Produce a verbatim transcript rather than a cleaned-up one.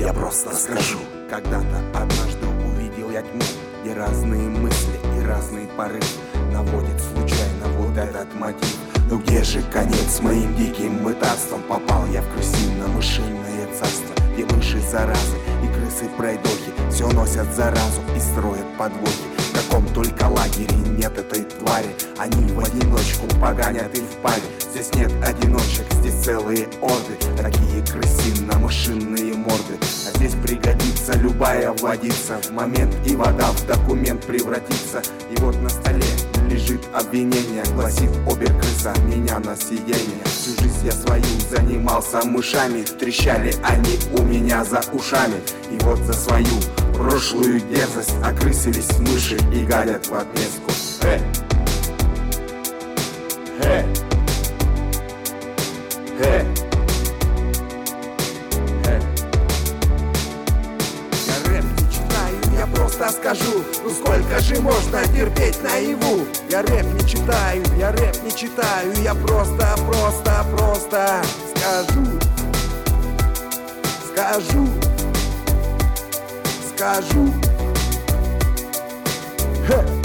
я просто скажу. Когда-то однажды увидел я тьму, где разные мысли и разные порывы наводит случайно вот этот мотив. Но где же конец моим диким мытарством? Попал я в крысино-мышиное царство, где мыши заразы и крысы пройдохи все носят заразу и строят подвохи. В каком только лагере нет этой твари, они в одиночку погонят и в паре. Здесь нет одиночек, здесь целые орды, такие крысино-мышиные морды. А здесь пригодится любая водица, в момент и вода в документ превратится. И вот на столе лежит обвинение, гласит обер-крыса меня на съедение. Всю жизнь я свою занимался мышами, трещали они у меня за ушами. И вот за свою прошлую дерзость окрысились мыши и гадят в отместку. Э! Э! Э! Э! Я рэп не читаю, я просто скажу, ну сколько же можно терпеть наяву? Я рэп не читаю, я рэп не читаю, я просто, просто, просто скажу, скажу, скажу. Hey!